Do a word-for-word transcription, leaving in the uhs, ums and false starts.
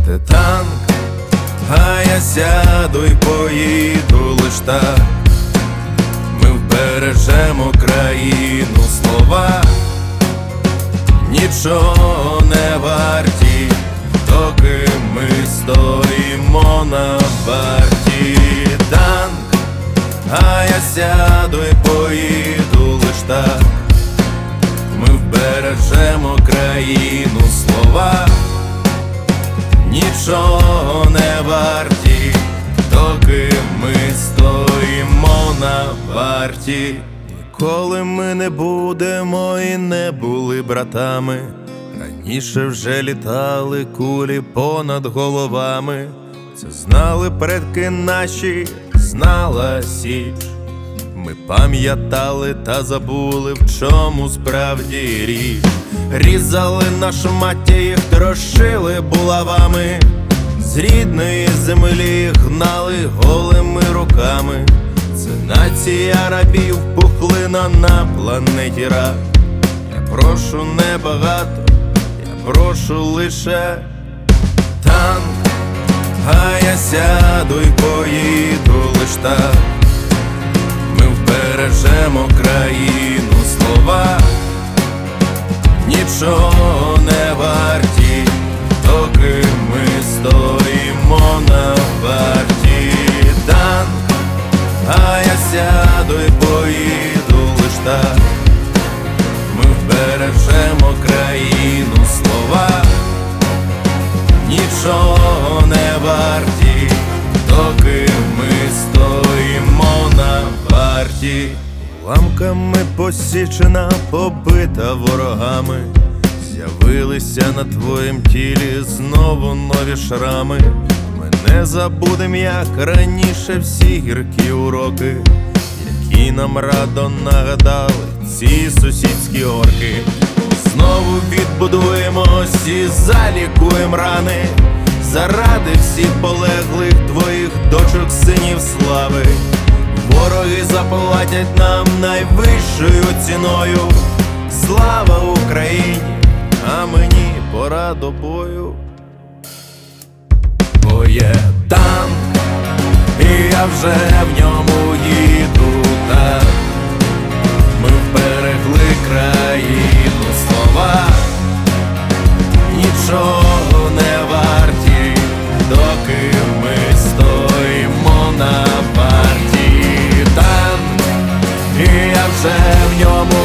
Їде танк, а я сяду й поїду лиш так. Ми вбережемо країну, слова нічого не варті, доки ми стоїмо на варті. Танк, а я сяду й поїду лиш так. Ми вбережемо країну, слова нічого не варті, доки ми стоїмо на варті. Ніколи ми не будемо і не були братами. Раніше вже літали кулі понад головами. Це знали предки наші, знала Січ. Ми пам'ятали та забули, в чому справді річ. Різали на шмаття, їх трощили булавами. З рідної землі гнали голими руками. Це нація рабів, пухлина на планеті рак. Я прошу не багато, я прошу лише танк, а я сяду й поїду лиш так. Ми вбережемо країну, слова нічого не варті, доки ми стоїмо на варті. Танк, а я сяду й поїду лиш так. Ми вбережемо країну, слова нічого не варті, доки ми стоїмо на варті. Уламками посічена, побита ворогами. З'явилися на твоїм тілі знову нові шрами. Ми не забудем, як раніше, всі гіркі уроки, які нам радо нагадали ці сусідські орки. Знову відбудуємось і залікуєм рани, заради всіх полеглих твоїх дочок, синів слави. Вороги заплатять нам найвищою ціною. Слава Україні, а мені пора до бою. Бо є танк, і я вже в ньому їду так. Ми вберегли країну, слова нічого не варті, доки ми стоїмо на варті. Танк, і я вже в ньому